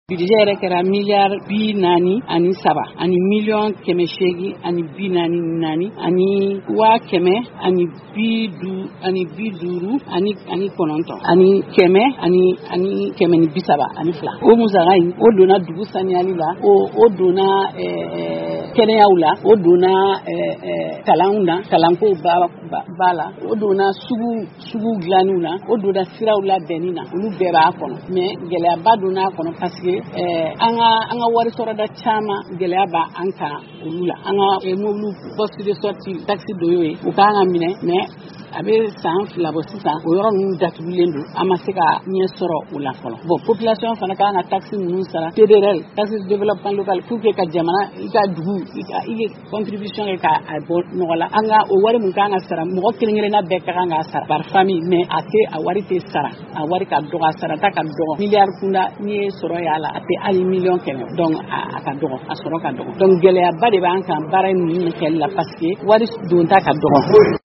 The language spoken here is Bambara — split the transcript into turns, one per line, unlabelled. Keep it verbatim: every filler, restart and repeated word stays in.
Budget yɛrɛ kɛra miliyari bi naani ani saba ani miliyɔn kɛmɛ seegin ani bi naani naani ani waa kɛmɛ ani bi du ani bi duuru ani ani kɔnɔntɔn ani kɛmɛ ani ani kɛmɛ ni bi saba ani fila. O musaka in o donna dugu saniyali la, o o donna ɛɛ kɛnɛyaw la, o donna ɛɛ kalanw na, kalanko ba ba la, o donna sugu sugu dilanniw na, o donna siraw labɛnni na, olu bɛɛ b'a kɔnɔ. Mais gɛlɛyaba donna a kɔnɔ parce que Eh, an ka an ka wari sɔrɔda caman gɛlɛya b'a an kan olu la. An ka mobile poste de sortie taxi dɔ y'o ye, o k'an ka minɛ mais a bɛ san fila bɔ sisan o yɔrɔ ninnu datugulen don, an ma se ka ɲɛ sɔrɔ o la fɔlɔ. Bon population fana kan ka taxi ninnu sara T D R L, taxe de développement local, pour que ka jamana i ka dugu i ka i ye contribution kɛ k'a bɔ nɔgɔ la. An ka o wari mun kan ka sara mɔgɔ kelen kelenna bɛɛ ka kan ka sara par famille, mais a tɛ a wari tɛ sara, a wari ka dɔgɔ, a sarata ka dɔgɔ. Miliyari kunda n'i ye sɔrɔ y'a la a tɛ hali miliyɔn kɛmɛ, donc a ka dɔgɔ, a sɔrɔ ka dɔgɔ. Donc gɛlɛyaba de b'an kan baara ninnu kɛli la parce que wari donta ka dɔgɔ.